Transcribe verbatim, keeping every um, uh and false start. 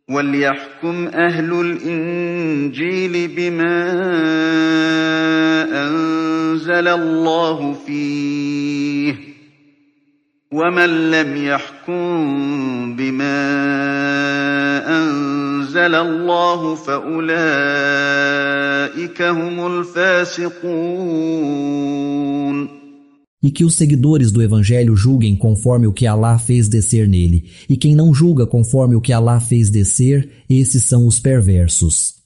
وَلْيَحْكُمْ أَهْلُ الْإِنْجِيلِ بِمَا أَنزَلَ اللَّهُ فِيهِ ۚ وَمَن لَّمْ يَحْكُم بِمَا أَنزَلَ اللَّهُ فَأُولَٰئِكَ هُمُ الْفَاسِقُونَ. E que os seguidores do Evangelho julguem conforme o que Alá fez descer nele, e quem não julga conforme o que Alá fez descer, esses são os perversos.